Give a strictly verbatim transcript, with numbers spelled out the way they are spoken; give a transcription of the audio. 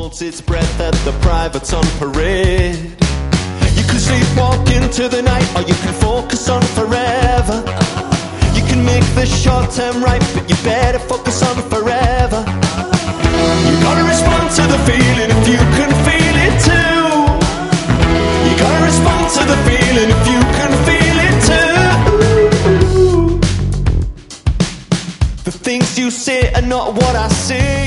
holds its breath at the privates on parade. You can sleepwalk into the night, or you can focus on forever. You can make the short term right, but you better focus on forever. You gotta respond to the feeling if you can feel it too. You gotta respond to the feeling if you can feel it too. The things you say are not what I say.